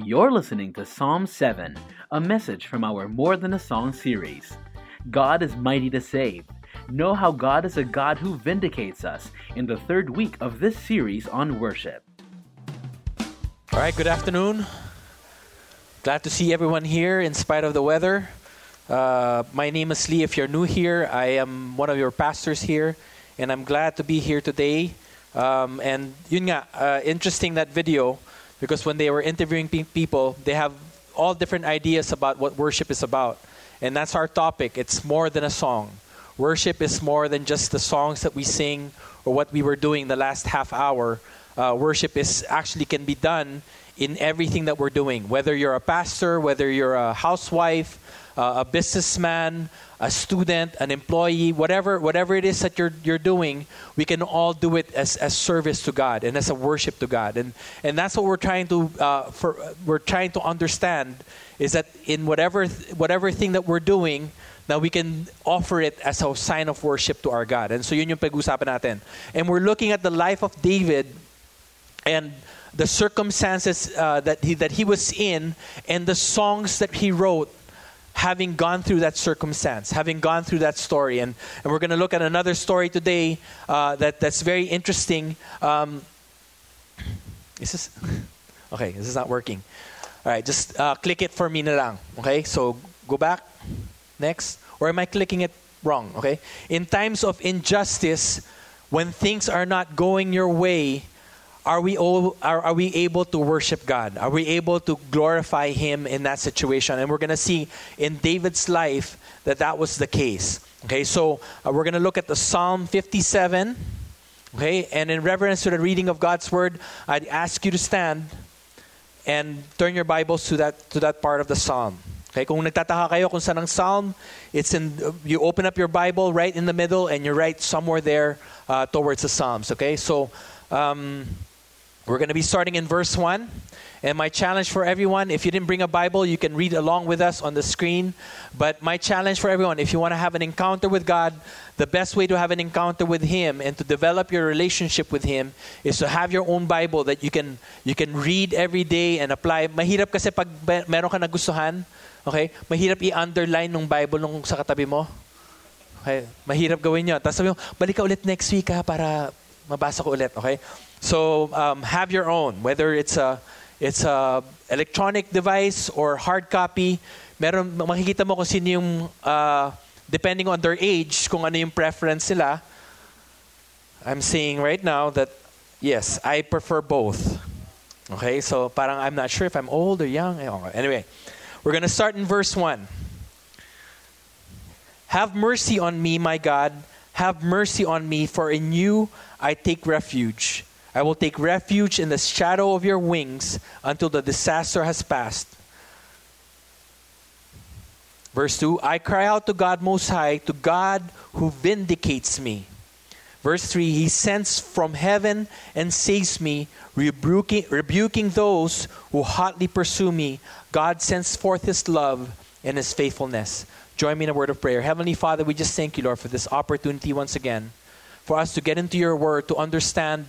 You're listening to Psalm 7, a message from our More Than a Song series. God is mighty to save. Know how God is a God who vindicates us in the third week of this series on worship. All right, good afternoon. Glad to see everyone here in spite of the weather. My name is Lee. If you're new here, I am one of your pastors here, and I'm glad to be here today. And yun nga, interesting that video, because when they were interviewing people, they have all different ideas about what worship is about. And that's our topic. It's more than a song. Worship is more than just the songs that we sing or what we were doing the last half hour. Worship is actually can be done in everything that we're doing. Whether you're a pastor, whether you're a housewife, a businessman, a student, an employee, whatever it is that you're doing, we can all do it as service to God and as a worship to God. And that's what we're trying to understand, is that in whatever thing that we're doing, now we can offer it as a sign of worship to our God. And so yun yung pag-usapan natin. And we're looking at the life of David and the circumstances that he was in, and the songs that he wrote, having gone through that circumstance, having gone through that story. And we're going to look at another story today that's very interesting. Is this? Okay, this is not working. All right, just click it for me na lang. Okay, so go back. Next. Or am I clicking it wrong? Okay. In times of injustice, when things are not going your way, are we able to worship God? Are we able to glorify Him in that situation? And we're going to see in David's life that was the case. Okay, so we're going to look at the Psalm 57. Okay, and in reverence to the reading of God's Word, I'd ask you to stand and turn your Bibles to that part of the Psalm. Okay, kung nagtataka kayo kung saan ang Psalm, you open up your Bible right in the middle and you write somewhere there towards the Psalms. Okay, so we're going to be starting in verse 1. And my challenge for everyone, if you didn't bring a Bible, you can read along with us on the screen. But my challenge for everyone, if you want to have an encounter with God, the best way to have an encounter with Him and to develop your relationship with Him is to have your own Bible that you can read every day and apply. Mahirap kasi pag meron ka nagustuhan, okay? Mahirap i-underline ng Bible nung sa katabi mo. Okay? Mahirap gawin yun. Tapos sabi mo, balik ka ulit next week para mabasa ko ulit, okay? So have your own, whether it's a electronic device or hard copy. Meron, makikita mo kung sino yung depending on their age, kung ano yung preference nila. I'm saying right now that yes, I prefer both. Okay, so parang I'm not sure if I'm old or young. Anyway, we're gonna start in verse 1. Have mercy on me, my God. Have mercy on me, for in you I take refuge. I will take refuge in the shadow of your wings until the disaster has passed. Verse 2, I cry out to God Most High, to God who vindicates me. Verse 3, He sends from heaven and saves me, rebuking those who hotly pursue me. God sends forth His love and His faithfulness. Join me in a word of prayer. Heavenly Father, we just thank you, Lord, for this opportunity once again, for us to get into your word, to understand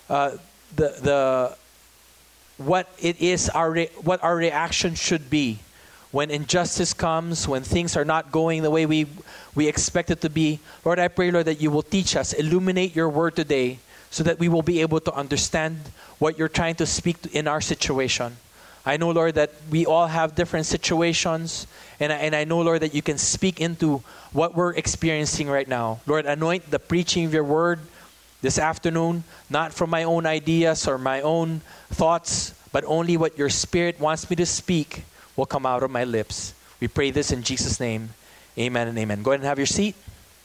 what it is, what our reaction should be when injustice comes, when things are not going the way we expect it to be. Lord, I pray, Lord, that you will teach us, illuminate your word today, so that we will be able to understand what you're trying to speak in our situation. I know, Lord, that we all have different situations, and I know, Lord, that you can speak into what we're experiencing right now. Lord, anoint the preaching of your word this afternoon, not from my own ideas or my own thoughts, but only what your Spirit wants me to speak will come out of my lips. We pray this in Jesus' name. Amen and amen. Go ahead and have your seat.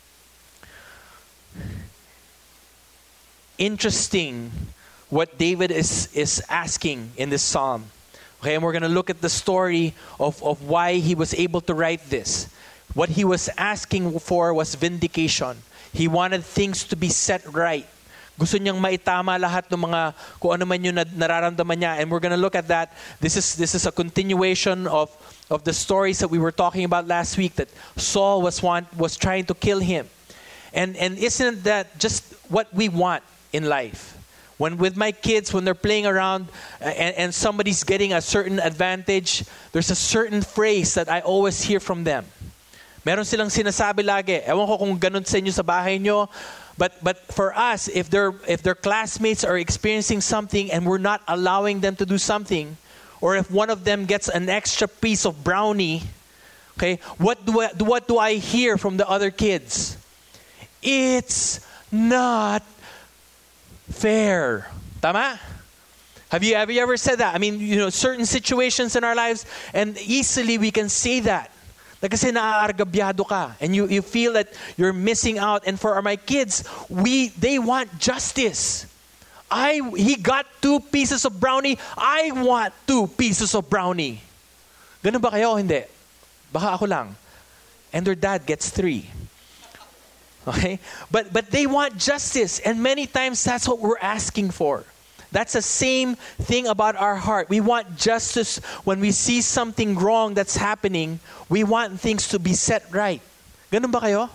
Interesting what David is asking in this psalm. Okay, and we're going to look at the story of why he was able to write this. What he was asking for was vindication. He wanted things to be set right. Gusto niyang maitama lahat ng mga kung ano man yung nararamdaman niya. And we're going to look at that. This is a continuation of the stories that we were talking about last week, that Saul was trying to kill him. And isn't that just what we want in life? When with my kids, when they're playing around and somebody's getting a certain advantage, there's a certain phrase that I always hear from them. Meron silang sinasabi lagi. Ewan ko kung ganun sa inyo sa bahay nyo. But for us, if their classmates are experiencing something and we're not allowing them to do something, or if one of them gets an extra piece of brownie, okay, what do I hear from the other kids? It's not fair. Tama? Have you ever said that? I mean, certain situations in our lives, and easily we can say that. Kasi naaargabyado ka, and you feel that you're missing out. And for my kids, they want justice. He got 2 pieces of brownie. I want 2 pieces of brownie. Ganun ba kayo? Hindi. Baka ako lang. And their dad gets 3. Okay? But they want justice. And many times that's what we're asking for. That's the same thing about our heart. We want justice when we see something wrong that's happening. We want things to be set right. Ganun ba kayo?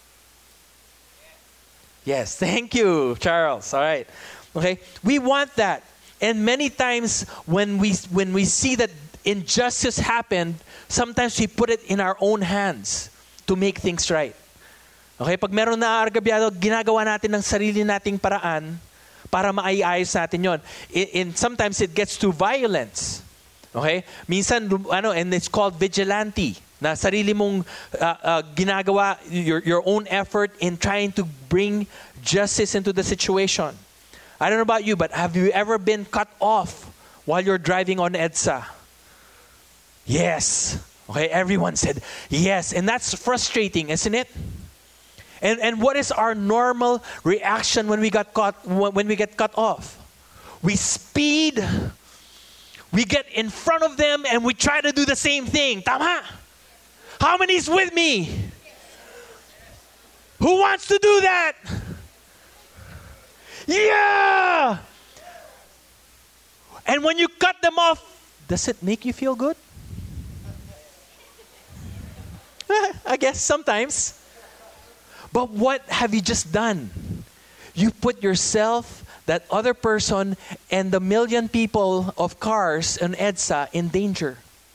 Yes. Thank you, Charles. All right. Okay? We want that. And many times when we see that injustice happened, sometimes we put it in our own hands to make things right. Okay? Pag meron na argabyado, ginagawa natin ng sarili nating paraan para maayos natin yon. Sometimes it gets to violence. Okay? Minsan, and it's called vigilante. Na sarili mong ginagawa, your own effort in trying to bring justice into the situation. I don't know about you, but have you ever been cut off while you're driving on EDSA? Yes. Okay, everyone said yes. And that's frustrating, isn't it? And what is our normal reaction when we get cut off? We speed. We get in front of them and we try to do the same thing. Tama? How many's with me? Who wants to do that? Yeah! And when you cut them off, does it make you feel good? I guess sometimes. But what have you just done? You put yourself, that other person, and the million people of cars in EDSA in danger.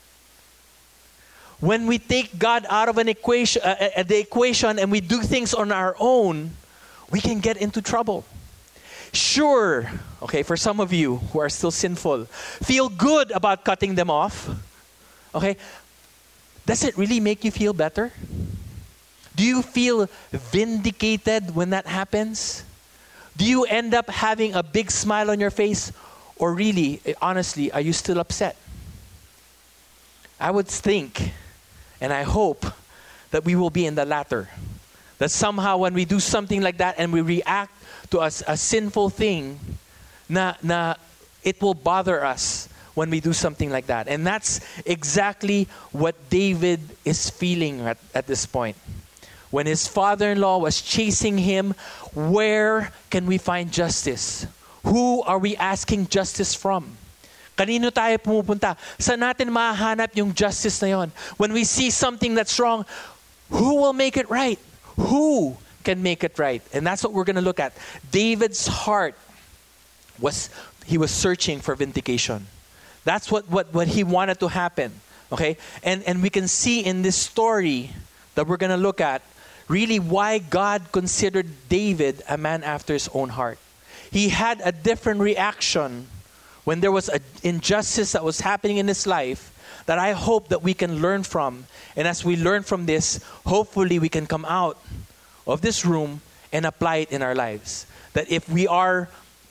When we take God out of the equation and we do things on our own, we can get into trouble. Sure, okay, for some of you who are still sinful, feel good about cutting them off. Okay, does it really make you feel better? Do you feel vindicated when that happens? Do you end up having a big smile on your face? Or really, honestly, are you still upset? I would think, and I hope, that we will be in the latter. That somehow when we do something like that and we react to a sinful thing, it will bother us when we do something like that. And that's exactly what David is feeling at this point. When his father-in-law was chasing him, where can we find justice? Who are we asking justice from? Kanino tayo pumupunta? Saan natin mahahanap yung justice na yon? When we see something that's wrong, who will make it right? Who can make it right? And that's what we're going to look at. David's heart he was searching for vindication. That's what he wanted to happen. Okay? And we can see in this story that we're going to look at really why God considered David a man after his own heart. He had a different reaction when there was an injustice that was happening in his life that I hope that we can learn from. And as we learn from this, hopefully we can come out of this room and apply it in our lives. That if we are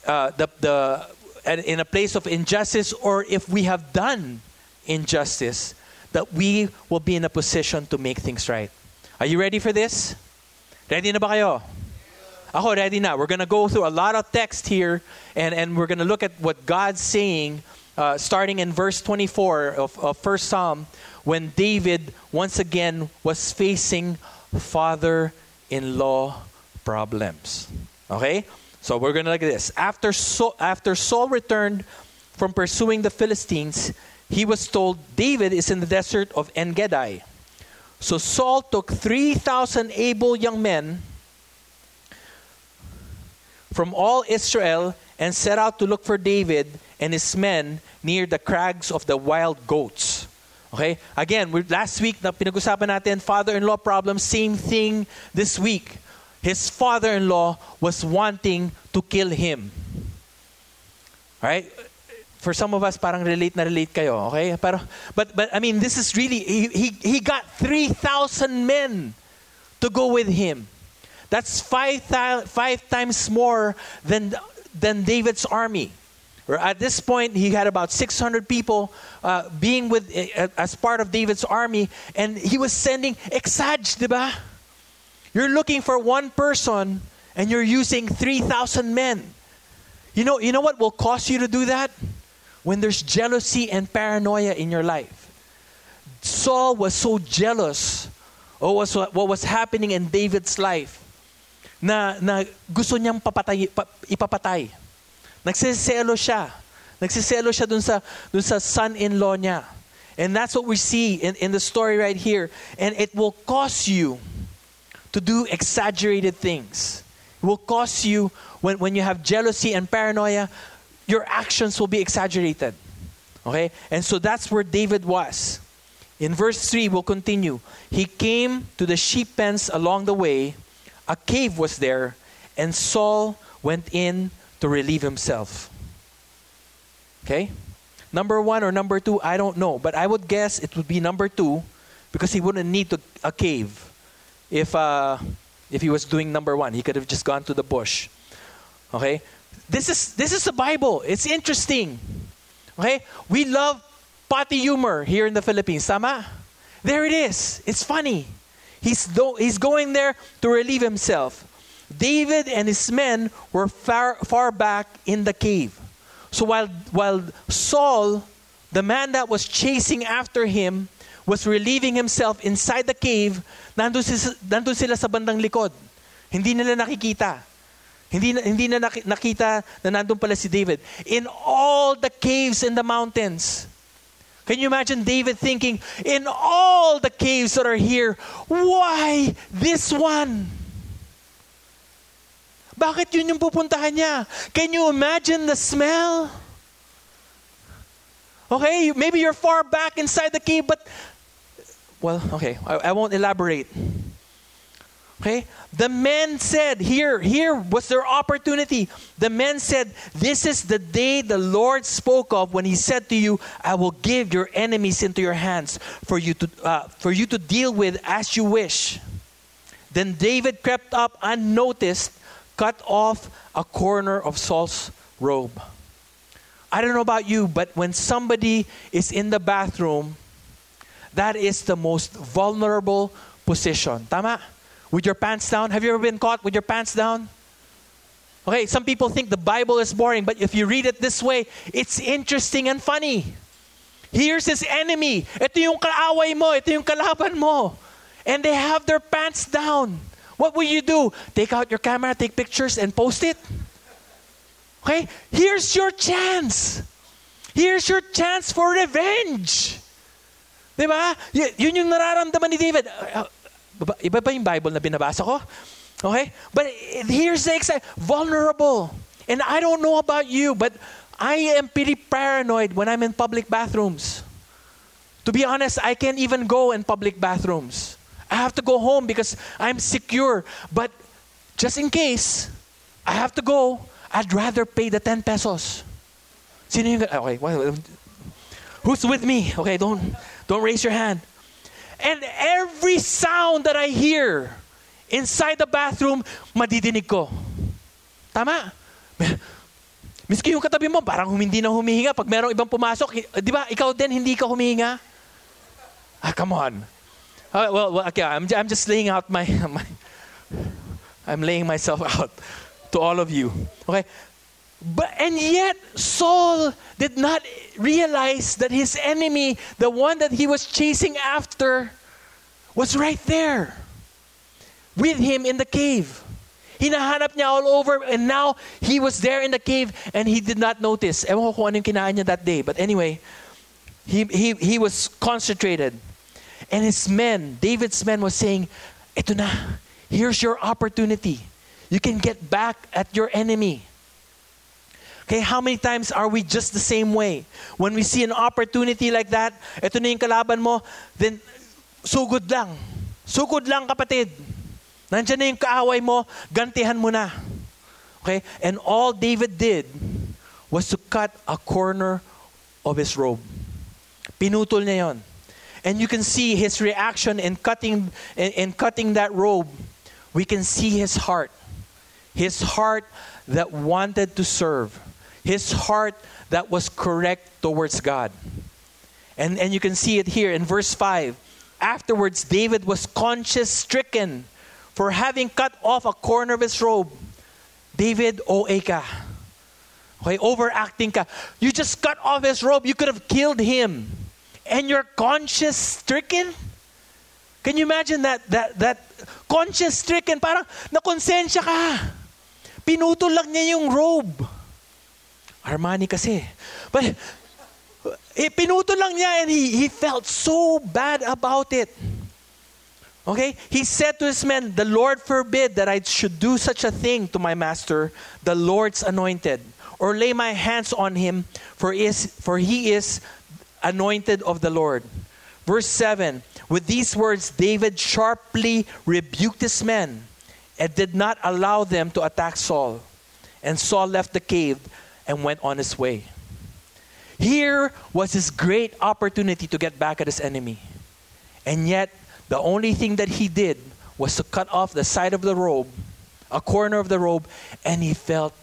in a place of injustice, or if we have done injustice, that we will be in a position to make things right. Are you ready for this? Ready na ba kayo? Ako, ready na. We're going to go through a lot of text here, and we're going to look at what God's saying, starting in verse 24 of 1 Psalm, when David once again was facing father-in-law problems. Okay? So we're going to look at this. After Saul returned from pursuing the Philistines, he was told David is in the desert of En-Gedi. So Saul took 3,000 able young men from all Israel and set out to look for David and his men near the crags of the wild goats. Okay? Again, last week, na pinag-usapan natin, father-in-law problem, same thing this week. His father-in-law was wanting to kill him. Alright? For some of us, parang relate kayo. Okay? But I mean, this is really, he got 3,000 men to go with him. That's five times more than David's army. At this point, he had about 600 people being with as part of David's army, and he was sending exaj, diba? You're looking for one person, and you're using 3,000 men. You know what will cause you to do that? When there's jealousy and paranoia in your life. Saul was so jealous of what was happening in David's life na gusto niyang ipapatay. Nagsiselo siya dun sa son-in-law niya. And that's what we see in the story right here. And it will cause you to do exaggerated things. It will cause you, when you have jealousy and paranoia, your actions will be exaggerated. Okay? And so that's where David was. In verse 3, we'll continue. He came to the sheep pens along the way. A cave was there, and Saul went in to relieve himself. Okay? Number 1 or number 2, I don't know. But I would guess it would be number 2, because he wouldn't need a cave if he was doing number 1. He could have just gone to the bush. Okay? This is the Bible. It's interesting. Okay? We love potty humor here in the Philippines. Tama? There it is. It's funny. He's going there to relieve himself. David and his men were far back in the cave. So while Saul, the man that was chasing after him, was relieving himself inside the cave, nandun sila sa bandang likod. Hindi nila nakikita. Hindi na nakita na nandun pala si David. In all the caves in the mountains. Can you imagine David thinking, in all the caves that are here, why this one? Bakit yun yung pupuntahan niya? Can you imagine the smell? Okay, maybe you're far back inside the cave, but, well, okay, I won't elaborate. Okay? The men said, here was their opportunity. The men said, this is the day the Lord spoke of when he said to you, I will give your enemies into your hands for you to deal with as you wish. Then David crept up unnoticed, cut off a corner of Saul's robe. I don't know about you, but when somebody is in the bathroom, that is the most vulnerable position. Tama? With your pants down. Have you ever been caught with your pants down? Okay, some people think the Bible is boring, but if you read it this way, it's interesting and funny. Here's his enemy. Ito yung kaaway mo. Ito yung kalaban mo. And they have their pants down. What will you do? Take out your camera, take pictures, and post it? Okay? Here's your chance. Here's your chance for revenge. Diba? Yun yung nararamdaman ni David. Iba ba yung Bible na binabasa ko? Okay? But here's the vulnerable. And I don't know about you, but I am pretty paranoid when I'm in public bathrooms. To be honest, I can't even go in public bathrooms. I have to go home because I'm secure. But just in case I have to go, I'd rather pay the 10 pesos. Sino yung... Okay, well, who's with me? Okay, don't raise your hand. And every sound that I hear inside the bathroom, madidinig ko. Tama? Miski yung katabi mo, parang hindi na humihinga. Pag merong ibang pumasok, di ba, ikaw din, hindi ka humihinga? Come on. Well, okay, I'm just laying out I'm laying myself out to all of you. Okay? And yet, Saul did not realize that his enemy, the one that he was chasing after, was right there with him in the cave. Hinahanap niya all over, and now he was there in the cave and he did not notice. Ewan ko kung ano yung kinain niya that day. But anyway, he was concentrated. And his men, David's men, was saying, "Ito na, here's your opportunity. You can get back at your enemy." Okay, how many times are we just the same way? When we see an opportunity like that, ito na yung kalaban mo, then sugod lang. Sugod lang, kapatid. Nandiyan na yung kaaway mo, gantihan mo na. Okay? And all David did was to cut a corner of his robe. Pinutol niya yon. And you can see his reaction in cutting that robe. We can see his heart. His heart that wanted to serve. His heart that was correct towards God. And you can see it here in verse 5. Afterwards, David was conscience-stricken for having cut off a corner of his robe. David, OA ka. Okay, overacting ka. You just cut off his robe. You could have killed him. And you're conscience-stricken? Can you imagine that conscience-stricken? Parang nakonsensya ka. Pinutol lang niya yung robe. Armani kasi. But pinutol lang niya and he felt so bad about it. Okay? He said to his men, "The Lord forbid that I should do such a thing to my master, the Lord's anointed, or lay my hands on him, for he is anointed of the Lord." Verse 7, with these words, David sharply rebuked his men and did not allow them to attack Saul. And Saul left the cave and went on his way. Here was his great opportunity to get back at his enemy. And yet, the only thing that he did was to cut off the side of the robe, a corner of the robe, and he felt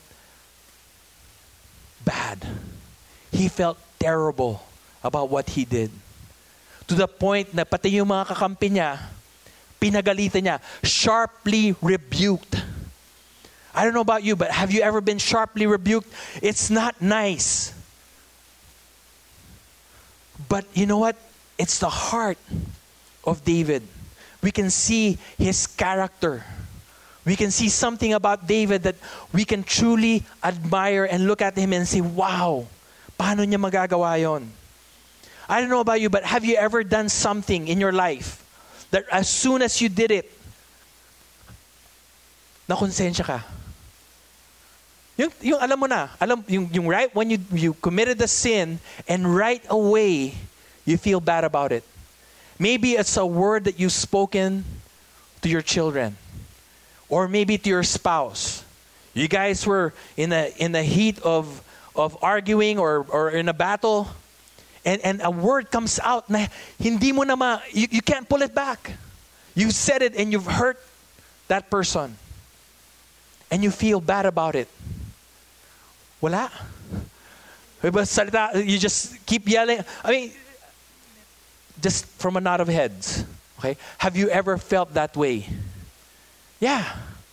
bad. He felt terrible about what he did. To the point na pati yung mga kakampi niya, pinagalitan niya, sharply rebuked. I don't know about you, but have you ever been sharply rebuked? It's not nice. But you know what? It's the heart of David. We can see his character. We can see something about David that we can truly admire and look at him and say, wow, paano niya magagawa yon? I don't know about you, but have you ever done something in your life that as soon as you did it, nakonsensya ka? Yung alam mo na, yung right when you committed the sin and right away you feel bad about it. Maybe it's a word that you've spoken to your children, or maybe to your spouse. You guys were in the heat of arguing or in a battle, and a word comes out na hindi mo na you can't pull it back. You said it and you've hurt that person, and you feel bad about it. Wala. You just keep yelling. I mean, just from a nod of heads. Okay? Have you ever felt that way? Yeah.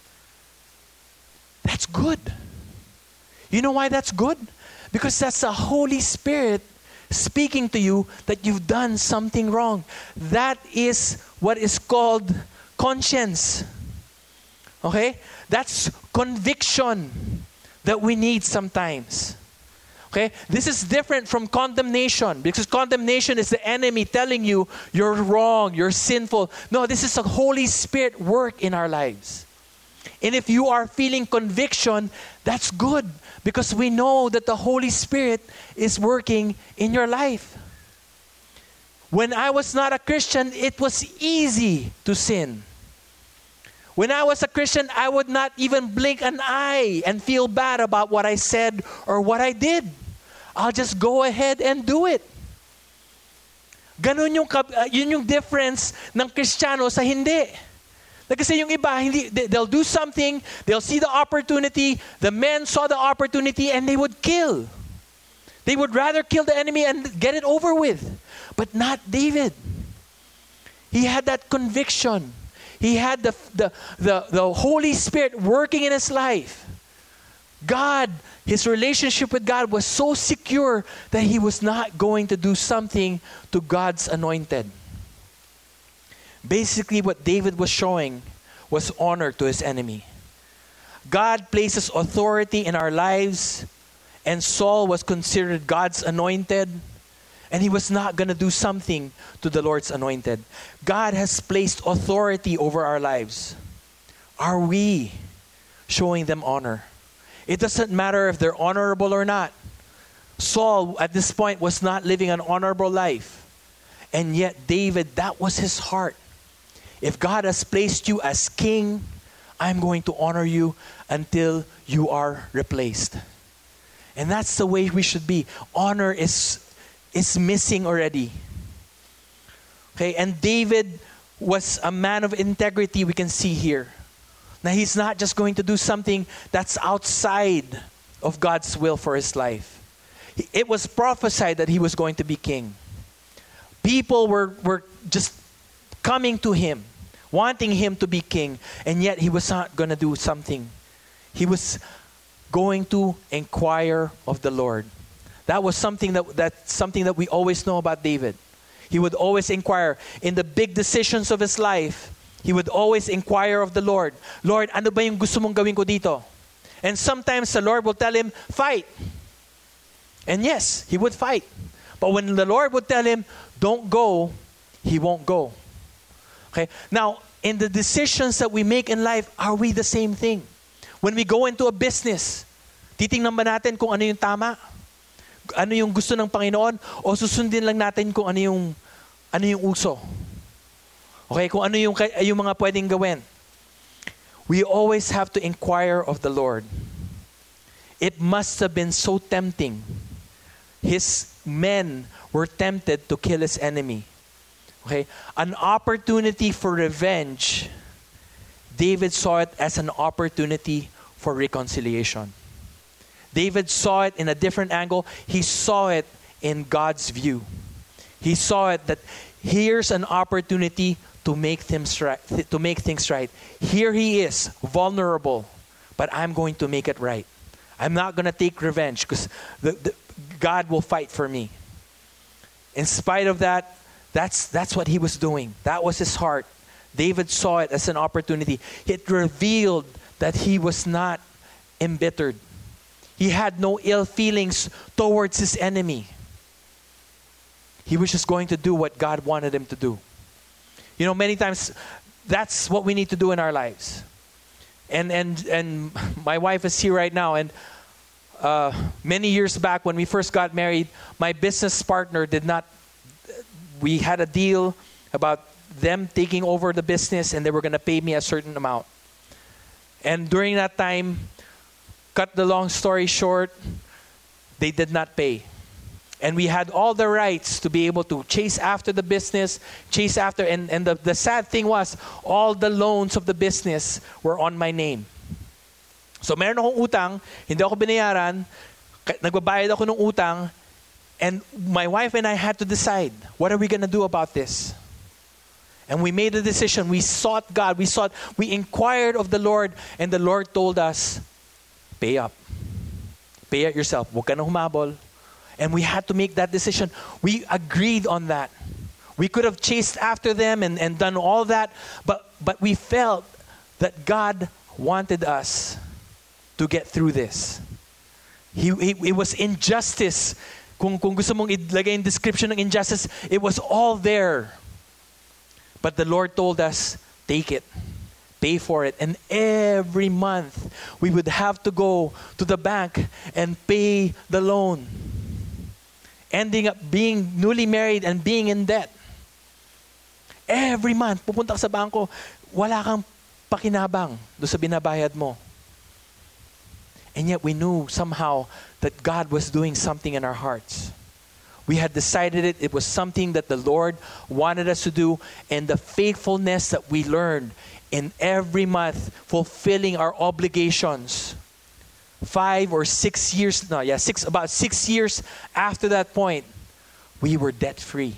That's good. You know why that's good? Because that's the Holy Spirit speaking to you that you've done something wrong. That is what is called conscience. Okay? That's conviction that we need sometimes. Okay? This is different from condemnation, because condemnation is the enemy telling you you're wrong, you're sinful. No, this is a Holy Spirit work in our lives. And if you are feeling conviction, that's good, because we know that the Holy Spirit is working in your life. When I was not a Christian, it was easy to sin. When I was a Christian, I would not even blink an eye and feel bad about what I said or what I did. I'll just go ahead and do it. Ganun yun yung difference ng Kristiyano sa hindi. Kasi yung iba, they'll do something, they'll see the opportunity, the men saw the opportunity, and they would kill. They would rather kill the enemy and get it over with. But not David. He had that conviction. He had the Holy Spirit working in his life. God, his relationship with God was so secure that he was not going to do something to God's anointed. Basically, what David was showing was honor to his enemy. God places authority in our lives, and Saul was considered God's anointed, and he was not going to do something to the Lord's anointed. God has placed authority over our lives. Are we showing them honor? It doesn't matter if they're honorable or not. Saul, at this point, was not living an honorable life. And yet, David, that was his heart. If God has placed you as king, I'm going to honor you until you are replaced. And that's the way we should be. Honor is missing already. Okay, and David was a man of integrity, we can see here. Now, he's not just going to do something that's outside of God's will for his life. It was prophesied that he was going to be king. People were just coming to him, wanting him to be king, and yet he was not going to do something. He was going to inquire of the Lord. That was something that we always know about David. He would always inquire. In the big decisions of his life, he would always inquire of the Lord. Lord, ano ba yung gusto mong gawin ko dito? And sometimes the Lord will tell him, fight. And yes, he would fight. But when the Lord would tell him, don't go, he won't go. Okay? Now, in the decisions that we make in life, are we the same thing? When we go into a business, titingnan ba natin kung ano yung tama? Ano yung gusto ng Panginoon? O susundin lang natin kung ano yung uso? Okay? Kung ano yung mga pwedeng gawin. We always have to inquire of the Lord. It must have been so tempting. His men were tempted to kill his enemy. Okay? An opportunity for revenge, David saw it as an opportunity for reconciliation. David saw it in a different angle. He saw it in God's view. He saw it that here's an opportunity to make things right. Here he is, vulnerable, but I'm going to make it right. I'm not going to take revenge because God will fight for me. In spite of that, that's what he was doing. That was his heart. David saw it as an opportunity. It revealed that he was not embittered. He had no ill feelings towards his enemy. He was just going to do what God wanted him to do. You know, many times that's what we need to do in our lives. And my wife is here right now, and many years back when we first got married, my business partner we had a deal about them taking over the business, and they were going to pay me a certain amount. And during that time, cut the long story short, they did not pay. And we had all the rights to be able to chase after the business, and the sad thing was, all the loans of the business were on my name. So meron akong utang, hindi ako binayaran, nagbabayad ako ng utang, and my wife and I had to decide, what are we going to do about this? And we made a decision. We sought God. We inquired of the Lord, and the Lord told us, pay up. Pay it yourself. Huwag ka na humabol. And we had to make that decision. We agreed on that. We could have chased after them and done all that, but we felt that God wanted us to get through this. It was injustice. Kung gusto mong ilagay in description ng injustice, it was all there. But the Lord told us, take it. Pay for it. And every month, we would have to go to the bank and pay the loan. Ending up being newly married and being in debt. Every month, pupunta ka sa bangko, wala kang pakinabang doon sa binabayad mo. And yet we knew somehow that God was doing something in our hearts. We had decided it was something that the Lord wanted us to do, and the faithfulness that we learned in every month, fulfilling our obligations. 5 or 6 years, about 6 years after that point, we were debt-free.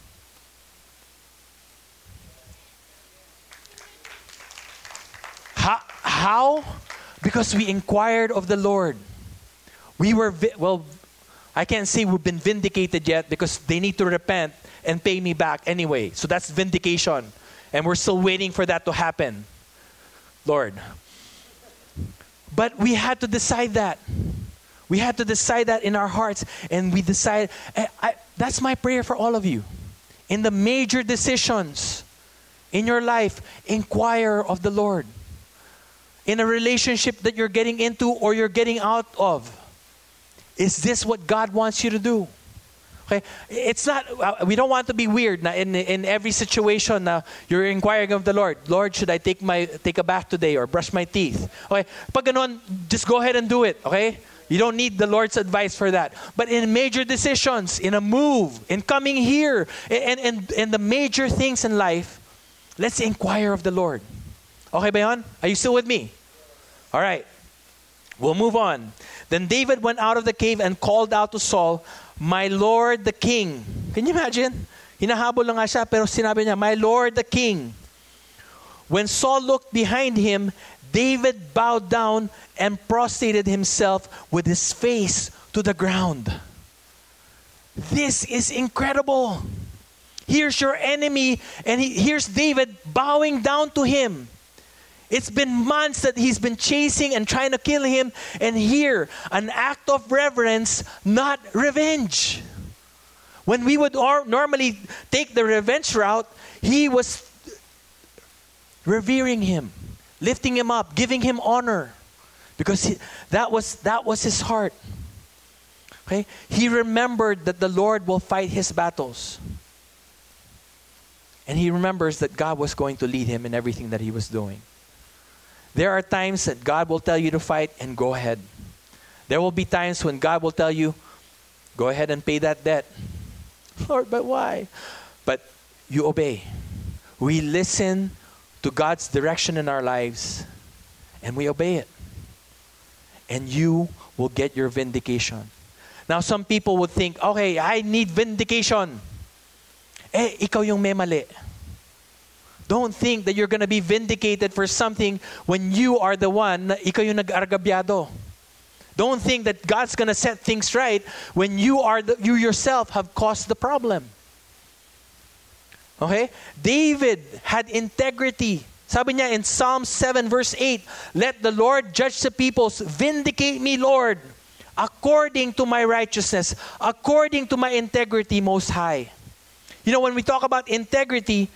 How? Because we inquired of the Lord. We were, I can't say we've been vindicated yet because they need to repent and pay me back anyway. So that's vindication. And we're still waiting for that to happen. Lord. But we had to decide that. We had to decide that in our hearts. And we decided, that's my prayer for all of you. In the major decisions in your life, inquire of the Lord. in a relationship that you're getting into or you're getting out of? Is this what God wants you to do? Okay, it's not. We don't want to be weird. Na in every situation, you're inquiring of the Lord. Lord, should I take a bath today or brush my teeth? Okay, pag ganon, just go ahead and do it. Okay, you don't need the Lord's advice for that. But in major decisions, in a move, in coming here, and the major things in life, let's inquire of the Lord. Okay, ba yun? Are you still with me? All right. We'll move on. Then David went out of the cave and called out to Saul, "My Lord the King." Can you imagine? Hinahabol lang nga siya, pero sinabi niya, "My Lord the King." When Saul looked behind him, David bowed down and prostrated himself with his face to the ground. This is incredible. Here's your enemy, and here's David bowing down to him. It's been months that he's been chasing and trying to kill him. And here, an act of reverence, not revenge. When we would normally take the revenge route, he was revering him, lifting him up, giving him honor. Because that was his heart. Okay? He remembered that the Lord will fight his battles. And he remembers that God was going to lead him in everything that he was doing. There are times that God will tell you to fight and go ahead. There will be times when God will tell you, go ahead and pay that debt. Lord, but why? But you obey. We listen to God's direction in our lives and we obey it. And you will get your vindication. Now some people would think, okay, I need vindication. Ikaw yung may mali. Don't think that you're going to be vindicated for something when you are the one na ikaw yung nag-argabyado. Don't think that God's going to set things right when you yourself have caused the problem. Okay? David had integrity. Sabi niya in Psalm 7 verse 8, "Let the Lord judge the peoples. Vindicate me, Lord, according to my righteousness, according to my integrity most high." You know, when we talk about integrity,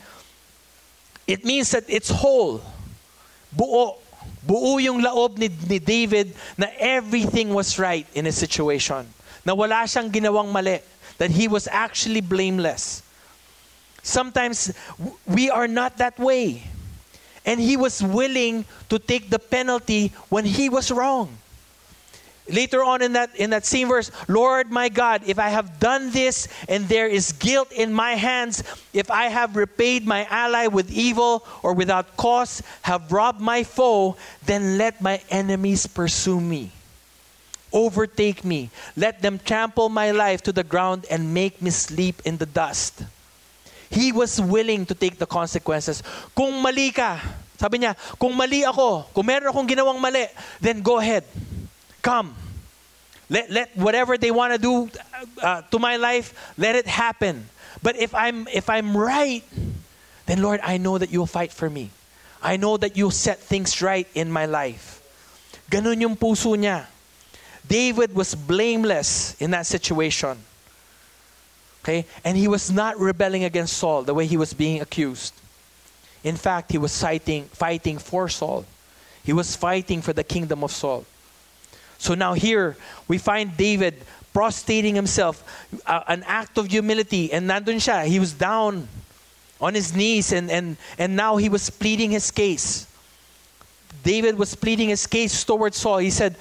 it means that it's whole. Buo. Buo yung laob ni David na everything was right in his situation. Na wala siyang ginawang mali. That he was actually blameless. Sometimes we are not that way. And he was willing to take the penalty when he was wrong. Later on in that same verse, "Lord my God, if I have done this and there is guilt in my hands, if I have repaid my ally with evil or without cause, have robbed my foe, then let my enemies pursue me. Overtake me. Let them trample my life to the ground and make me sleep in the dust." He was willing to take the consequences. Kung mali ka, sabi niya, kung mali ako, kung meron akong ginawang mali, then go ahead. Come. Let whatever they want to do to my life, let it happen. But if I'm right, then Lord, I know that you'll fight for me. I know that you'll set things right in my life. Ganun yung puso niya. David was blameless in that situation. Okay? And he was not rebelling against Saul the way he was being accused. In fact, he was fighting for Saul. He was fighting for the kingdom of Saul. So now here, we find David prostrating himself, an act of humility. And nandun siya, he was down on his knees and now he was pleading his case. David was pleading his case towards Saul. He said,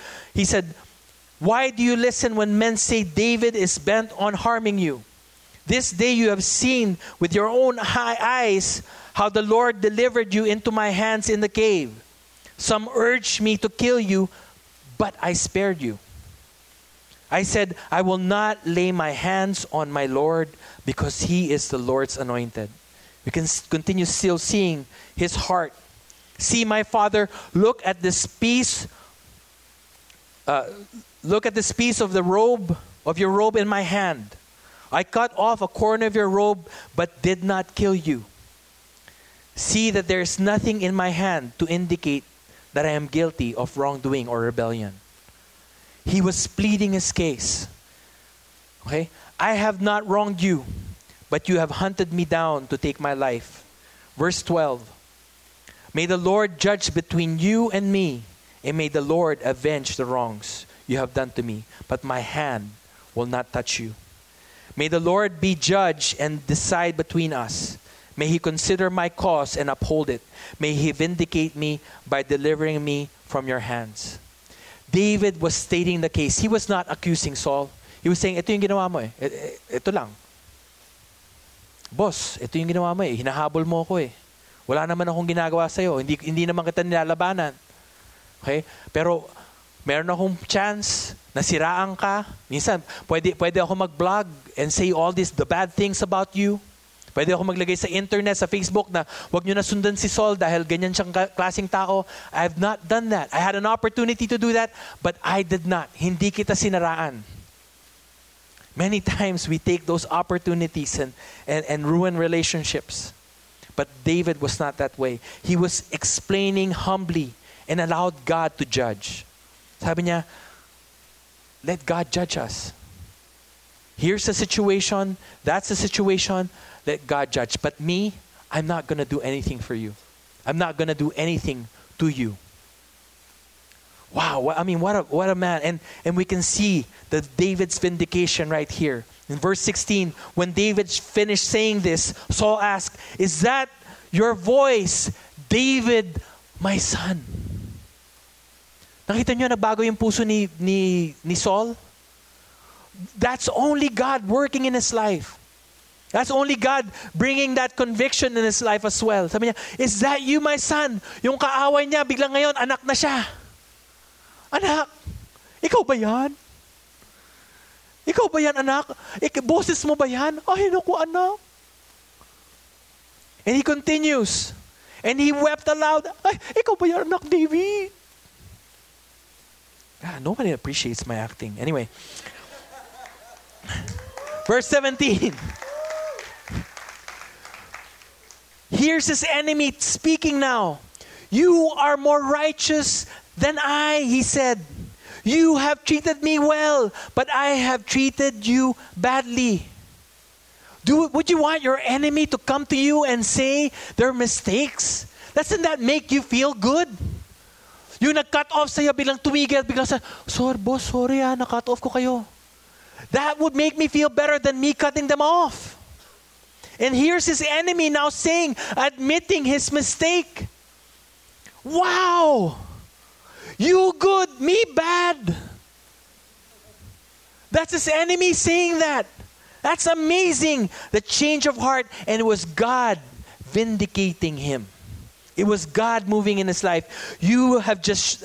"Why do you listen when men say David is bent on harming you? This day you have seen with your own eyes how the Lord delivered you into my hands in the cave. Some urged me to kill you, but I spared you. I said, I will not lay my hands on my Lord because he is the Lord's anointed." We can continue still seeing his heart. "See, my father, look at this piece of the robe, of your robe in my hand. I cut off a corner of your robe, but did not kill you. See that there is nothing in my hand to indicate that I am guilty of wrongdoing or rebellion." He was pleading his case. Okay? "I have not wronged you, but you have hunted me down to take my life." Verse 12. May the Lord judge between you and me, and may the Lord avenge the wrongs you have done to me, but my hand will not touch you. May the Lord be judge and decide between us. May He consider my cause and uphold it. May He vindicate me by delivering me from your hands. David was stating the case. He was not accusing Saul. He was saying, ito yung ginawa mo eh. Ito lang. Boss, ito yung ginawa mo eh. Hinahabol mo ako eh. Wala naman akong ginagawa sa'yo. Hindi naman kita nilalabanan. Okay? Pero meron akong chance na siraan ka. Minsan, pwede ako mag-blog and say all the bad things about you. Pwede ako maglagay sa internet, sa Facebook na wag nyo na sundan si Saul dahil ganyan siyang klaseng tao. I have not done that. I had an opportunity to do that, but I did not. Hindi kita sinaraan. Many times we take those opportunities and ruin relationships. But David was not that way. He was explaining humbly and allowed God to judge. Sabi niya, let God judge us. Here's the situation. That's the situation. Let God judge. But me, I'm not going to do anything for you. I'm not going to do anything to you. Wow, I mean, what a man. And we can see David's vindication right here. In verse 16, when David finished saying this, Saul asked, is that your voice, David, my son? Nakita niyo na bago yung puso ni Saul? That's only God working in his life. That's only God bringing that conviction in his life as well. Sabi niya, is that you, my son? Yung kaaway niya, biglang ngayon, anak na siya. Anak, ikaw ba yan? Ikaw ba yan, anak? Boses mo ba yan? Ay, naku, anak. And he continues. And he wept aloud. Ay, ikaw ba yan, anak, David? God, nobody appreciates my acting. Anyway. Verse 17. Here's his enemy speaking now. You are more righteous than I, he said. You have treated me well, but I have treated you badly. Would you want your enemy to come to you and say their mistakes? Doesn't that make you feel good? Yung nag-cut off sa'yo, biglang tumigil, biglang sa, sorry boss, sorry na-cut off ko kayo. That would make me feel better than me cutting them off. And here's his enemy now saying, admitting his mistake. Wow! You good, me bad. That's his enemy saying that. That's amazing. The change of heart. And it was God vindicating him. It was God moving in his life. You have just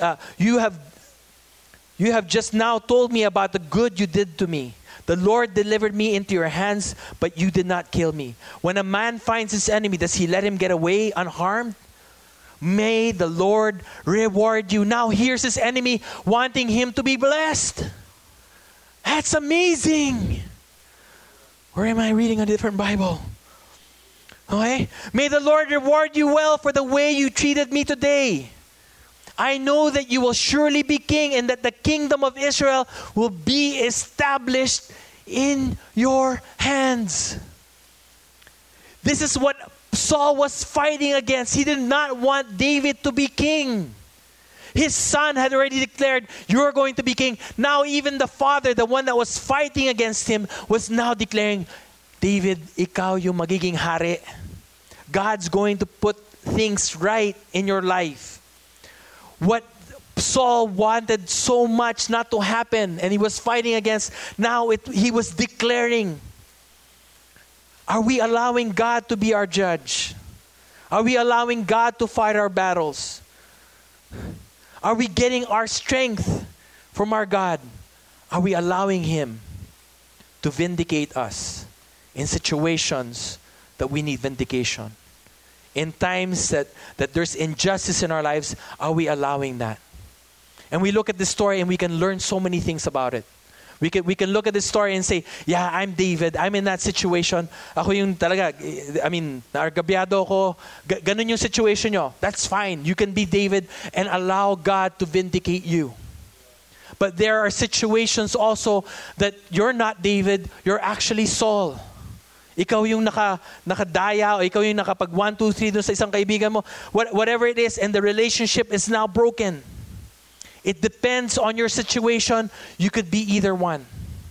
now told me about the good you did to me. The Lord delivered me into your hands, but you did not kill me. When a man finds his enemy, does he let him get away unharmed? May the Lord reward you. Now here's his enemy wanting him to be blessed. That's amazing. Or am I reading a different Bible? Okay? May the Lord reward you well for the way you treated me today. I know that you will surely be king and that the kingdom of Israel will be established in your hands. This is what Saul was fighting against. He did not want David to be king. His son had already declared, you're going to be king. Now even the father, the one that was fighting against him, was now declaring, David, ikaw yung magiging hari. God's going to put things right in your life. What Saul wanted so much not to happen and he was fighting against, now he was declaring. Are we allowing God to be our judge? Are we allowing God to fight our battles? Are we getting our strength from our God? Are we allowing Him to vindicate us in situations that we need vindication? In times that there's injustice in our lives, are we allowing that? And we look at this story and we can learn so many things about it. We can look at this story and say, yeah, I'm David. I'm in that situation. Ako yung talaga, naargabyado ko. Ganun yung situation nyo. That's fine. You can be David and allow God to vindicate you. But there are situations also that you're not David, you're actually Saul. Ikaw yung nakadaya, o ikaw yung nakapag 1, 2, 3 dun sa isang kaibigan mo. Whatever it is, and the relationship is now broken. It depends on your situation. You could be either one.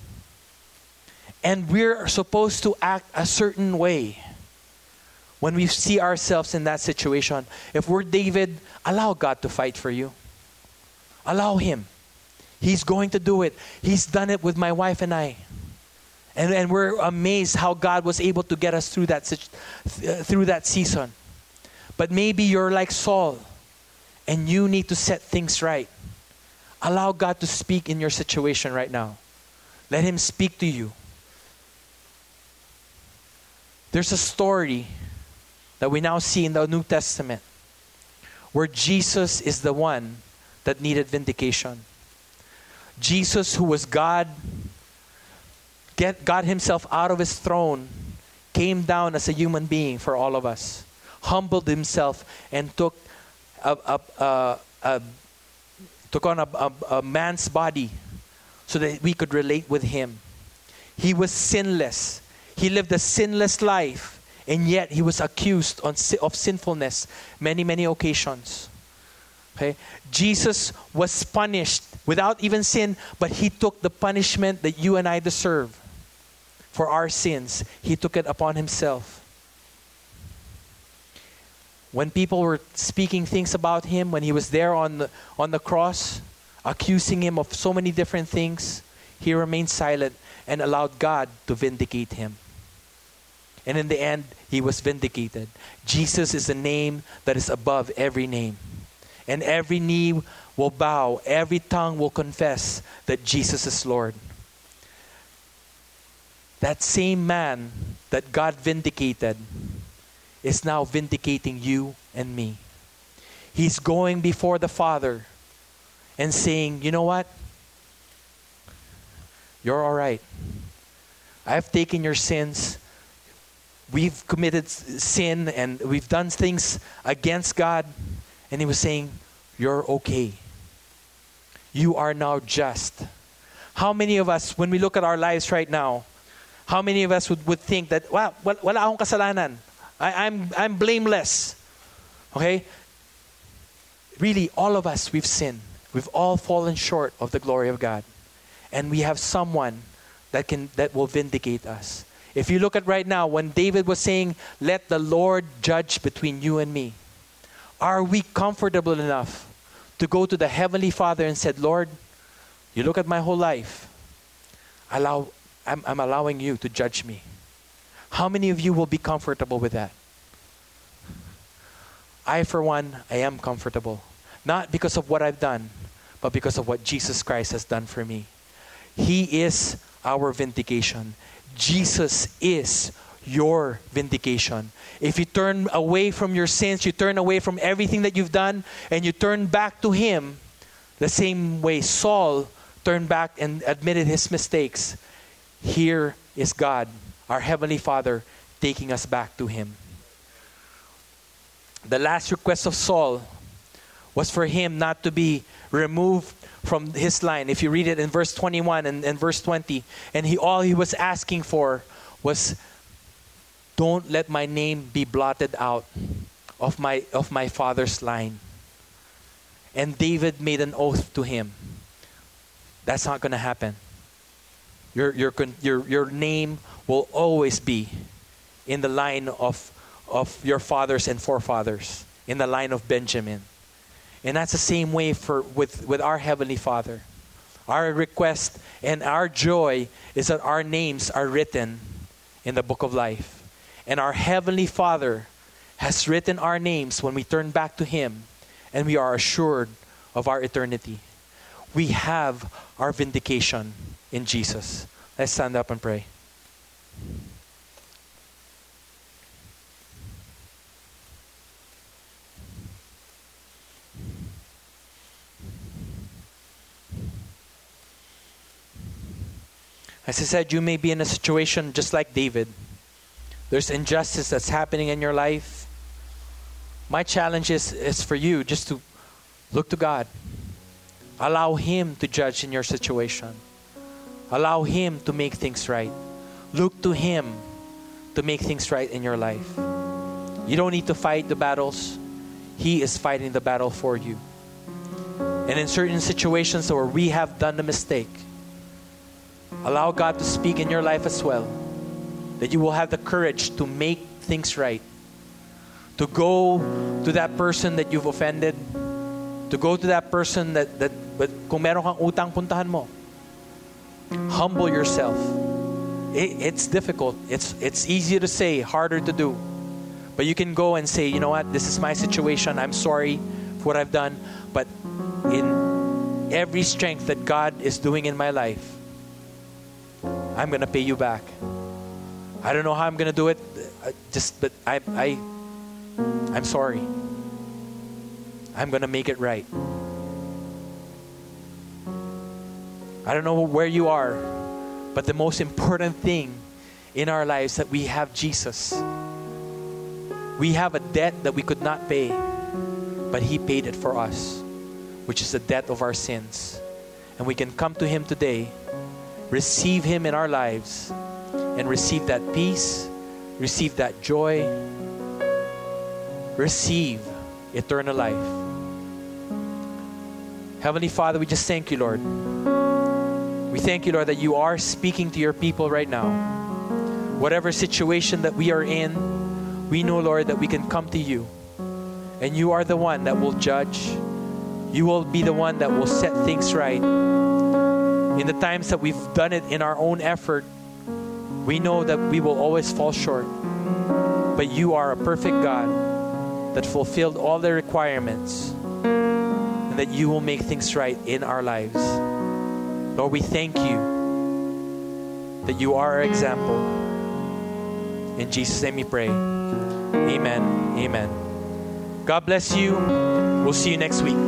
And we're supposed to act a certain way when we see ourselves in that situation. If we're David, allow God to fight for you. Allow Him. He's going to do it. He's done it with my wife and I. And we're amazed how God was able to get us through that season. But maybe you're like Saul and you need to set things right. Allow God to speak in your situation right now. Let Him speak to you. There's a story that we now see in the New Testament where Jesus is the one that needed vindication. Jesus, who was God, got Himself out of His throne, came down as a human being for all of us, humbled Himself, and took on a man's body so that we could relate with Him. He was sinless. He lived a sinless life, and yet He was accused of sinfulness many, many occasions. Okay? Jesus was punished without even sin, but He took the punishment that you and I deserve for our sins. He took it upon Himself. When people were speaking things about Him, when He was there on the cross, accusing Him of so many different things, He remained silent and allowed God to vindicate Him. And in the end, He was vindicated. Jesus is a name that is above every name. And every knee will bow, every tongue will confess that Jesus is Lord. That same man that God vindicated is now vindicating you and me. He's going before the Father and saying, you know what? You're all right. I've taken your sins. We've committed sin and we've done things against God. And He was saying, you're okay. You are now just. How many of us, when we look at our lives right now, how many of us would think that, wow, wala akong kasalanan. I'm blameless. Okay? Really, all of us, we've sinned. We've all fallen short of the glory of God. And we have someone that will vindicate us. If you look at right now, when David was saying, let the Lord judge between you and me, are we comfortable enough to go to the Heavenly Father and said, Lord, you look at my whole life. I'm allowing you to judge me. How many of you will be comfortable with that? I, for one, I am comfortable. Not because of what I've done, but because of what Jesus Christ has done for me. He is our vindication. Jesus is your vindication. If you turn away from your sins, you turn away from everything that you've done, and you turn back to Him, the same way Saul turned back and admitted his mistakes, here is God, our Heavenly Father, taking us back to Him. The last request of Saul was for him not to be removed from his line. If you read it in verse 21 and verse 20, and all he was asking for was, don't let my name be blotted out of my father's line. And David made an oath to him. That's not going to happen. Your name will always be in the line of your fathers and forefathers, in the line of Benjamin. And that's the same way with our Heavenly Father. Our request and our joy is that our names are written in the book of life. And our Heavenly Father has written our names when we turn back to Him, and we are assured of our eternity. We have our vindication in Jesus. Let's stand up and pray. As I said, you may be in a situation just like David. There's injustice that's happening in your life. My challenge is for you just to look to God. Allow Him to judge in your situation. Allow Him to make things right. Look to Him to make things right in your life. You don't need to fight the battles. He is fighting the battle for you. And in certain situations where we have done the mistake, allow God to speak in your life as well, that you will have the courage to make things right. To go to that person that you've offended, to go to that person that kung meron kang utang, puntahan mo. Humble yourself. It's difficult. It's easier to say, harder to do. But you can go and say, you know what, this is my situation. I'm sorry for what I've done. But in every strength that God is doing in my life, I'm going to pay you back. I don't know how I'm going to do it. But I'm sorry. I'm going to make it right. I don't know where you are, but the most important thing in our lives is that we have Jesus. We have a debt that we could not pay, but He paid it for us, which is the debt of our sins. And we can come to Him today, receive Him in our lives, and receive that peace, receive that joy, receive eternal life. Heavenly Father, we just thank you, Lord. We thank you, Lord, that you are speaking to your people right now. Whatever situation that we are in, we know, Lord, that we can come to you. And you are the one that will judge. You will be the one that will set things right. In the times that we've done it in our own effort, we know that we will always fall short. But you are a perfect God that fulfilled all the requirements, and that you will make things right in our lives. Lord, we thank you that you are our example. In Jesus' name we pray. Amen. Amen. God bless you. We'll see you next week.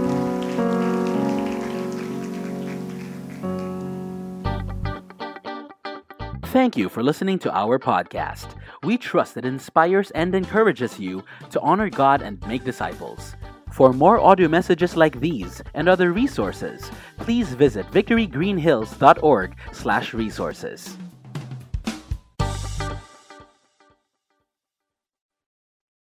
Thank you for listening to our podcast. We trust it inspires and encourages you to honor God and make disciples. For more audio messages like these and other resources, please visit victorygreenhills.org/resources.